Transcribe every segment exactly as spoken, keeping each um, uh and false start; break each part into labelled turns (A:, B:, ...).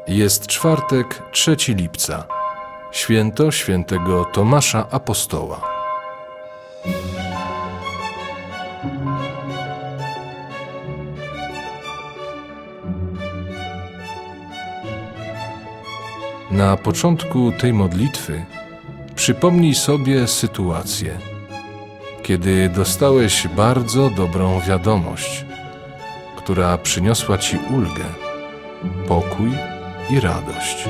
A: Jest czwartek, trzeciego lipca, święto świętego Tomasza Apostoła. Na początku tej modlitwy przypomnij sobie sytuację, kiedy dostałeś bardzo dobrą wiadomość, która przyniosła ci ulgę, pokój i radość.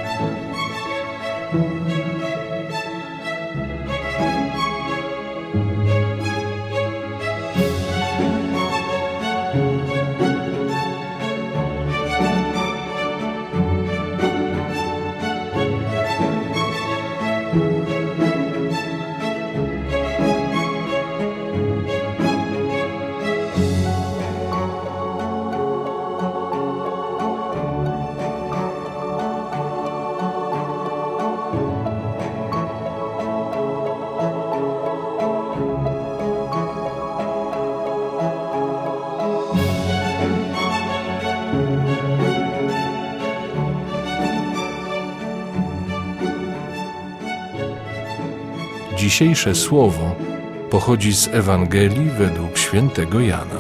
A: Dzisiejsze słowo pochodzi z Ewangelii według świętego Jana.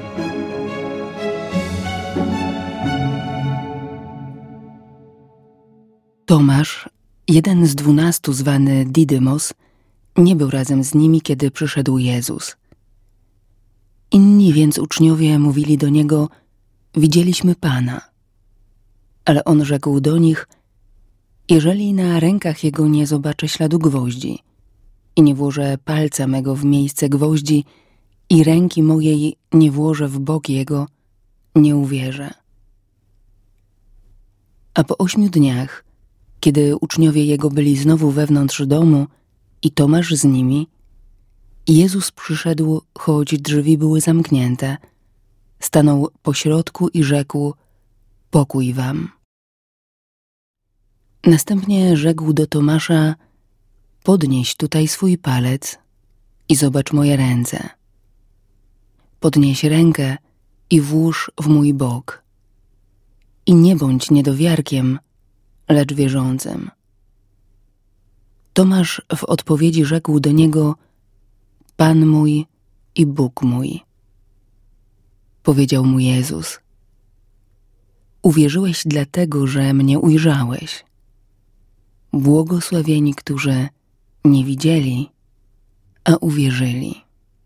B: Tomasz, jeden z dwunastu zwany Didymos, nie był razem z nimi, kiedy przyszedł Jezus. Inni więc uczniowie mówili do Niego: widzieliśmy Pana. Ale On rzekł do nich: jeżeli na rękach Jego nie zobaczę śladu gwoździ i nie włożę palca mego w miejsce gwoździ i ręki mojej nie włożę w bok Jego, nie uwierzę. A po ośmiu dniach, kiedy uczniowie Jego byli znowu wewnątrz domu i Tomasz z nimi, Jezus przyszedł, choć drzwi były zamknięte, stanął pośrodku i rzekł: pokój wam. Następnie rzekł do Tomasza: podnieś tutaj swój palec i zobacz moje ręce. Podnieś rękę i włóż w mój bok. I nie bądź niedowiarkiem, lecz wierzącym. Tomasz w odpowiedzi rzekł do Niego: Pan mój i Bóg mój. Powiedział mu Jezus: uwierzyłeś dlatego, że mnie ujrzałeś. Błogosławieni, którzy nie widzieli, a uwierzyli.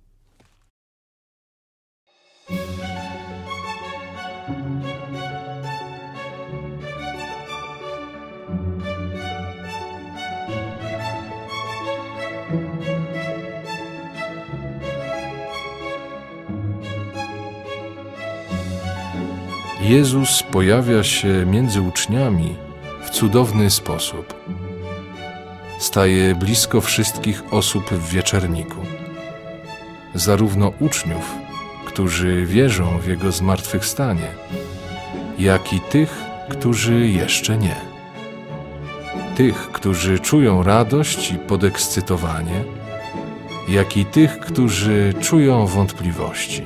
A: Jezus pojawia się między uczniami w cudowny sposób. Staje blisko wszystkich osób w wieczerniku. Zarówno uczniów, którzy wierzą w Jego zmartwychwstanie, jak i tych, którzy jeszcze nie. Tych, którzy czują radość i podekscytowanie, jak i tych, którzy czują wątpliwości.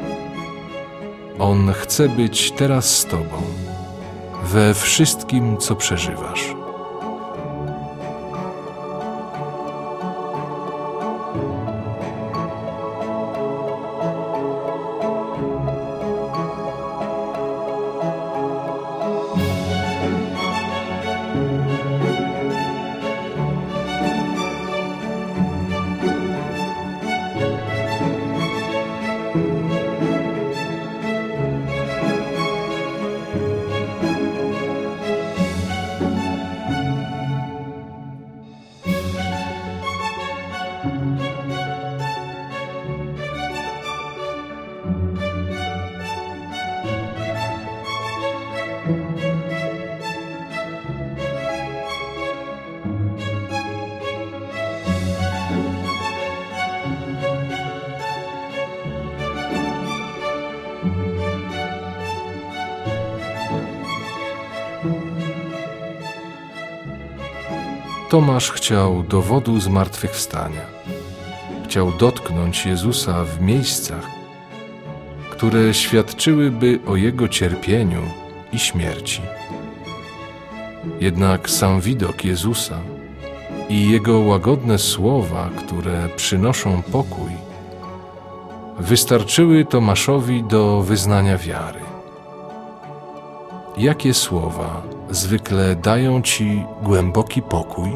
A: On chce być teraz z Tobą, we wszystkim, co przeżywasz. Tomasz chciał dowodu zmartwychwstania. Chciał dotknąć Jezusa w miejscach, które świadczyłyby o Jego cierpieniu i śmierci. Jednak sam widok Jezusa i Jego łagodne słowa, które przynoszą pokój, wystarczyły Tomaszowi do wyznania wiary. Jakie słowa zwykle dają Ci głęboki pokój?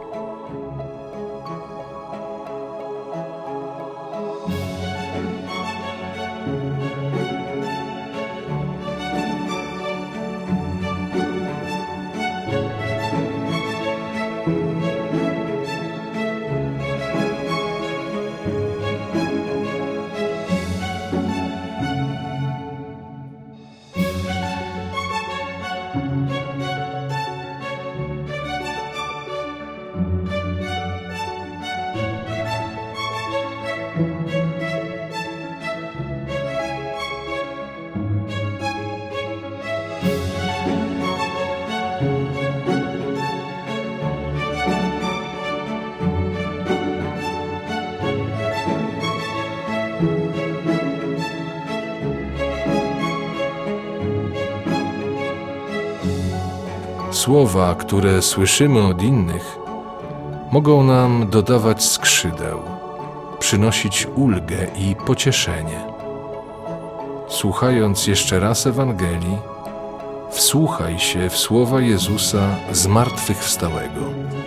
A: Słowa, które słyszymy od innych, mogą nam dodawać skrzydeł, przynosić ulgę i pocieszenie. Słuchając jeszcze raz Ewangelii, wsłuchaj się w słowa Jezusa zmartwychwstałego.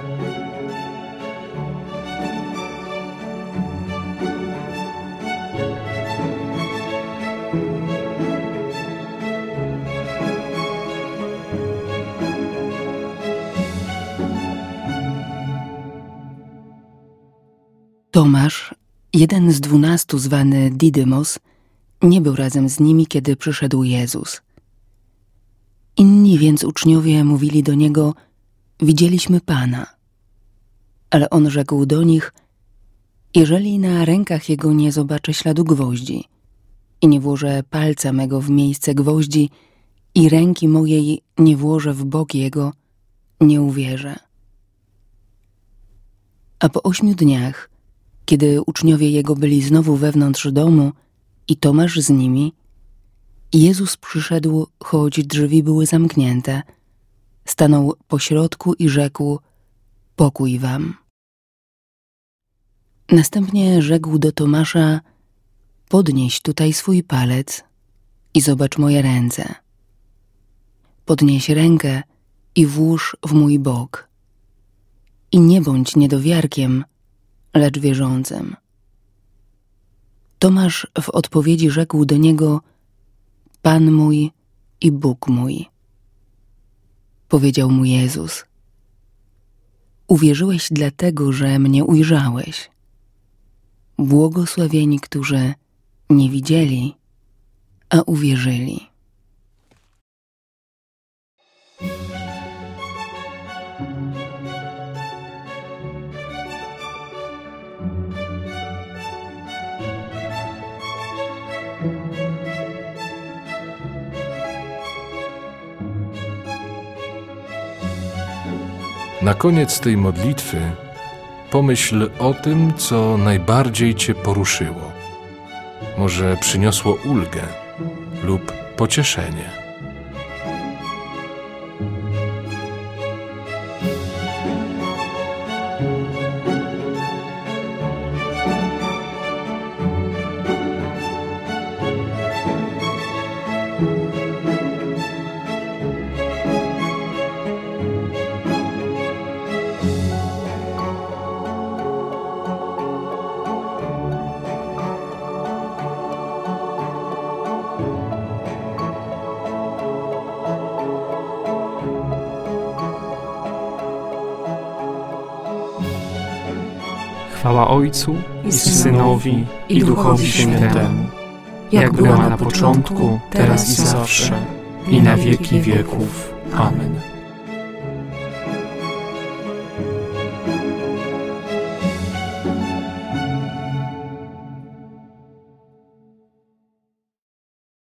B: Tomasz, jeden z dwunastu zwany Didymos, nie był razem z nimi, kiedy przyszedł Jezus. Inni więc uczniowie mówili do Niego: widzieliśmy Pana. Ale On rzekł do nich: jeżeli na rękach Jego nie zobaczę śladu gwoździ i nie włożę palca mego w miejsce gwoździ i ręki mojej nie włożę w bok Jego, nie uwierzę. A po ośmiu dniach, kiedy uczniowie Jego byli znowu wewnątrz domu i Tomasz z nimi, Jezus przyszedł, choć drzwi były zamknięte, stanął pośrodku i rzekł: pokój wam. Następnie rzekł do Tomasza: podnieś tutaj swój palec i zobacz moje ręce. Podnieś rękę i włóż w mój bok. I nie bądź niedowiarkiem, lecz wierzącym. Tomasz w odpowiedzi rzekł do Niego: Pan mój i Bóg mój. Powiedział mu Jezus: uwierzyłeś dlatego, że mnie ujrzałeś. Błogosławieni, którzy nie widzieli, a uwierzyli.
A: Na koniec tej modlitwy pomyśl o tym, co najbardziej Cię poruszyło. Może przyniosło ulgę lub pocieszenie.
C: Chwała Ojcu i Synowi i Duchowi Świętemu, jak była na początku, teraz i zawsze, i na wieki wieków. Amen.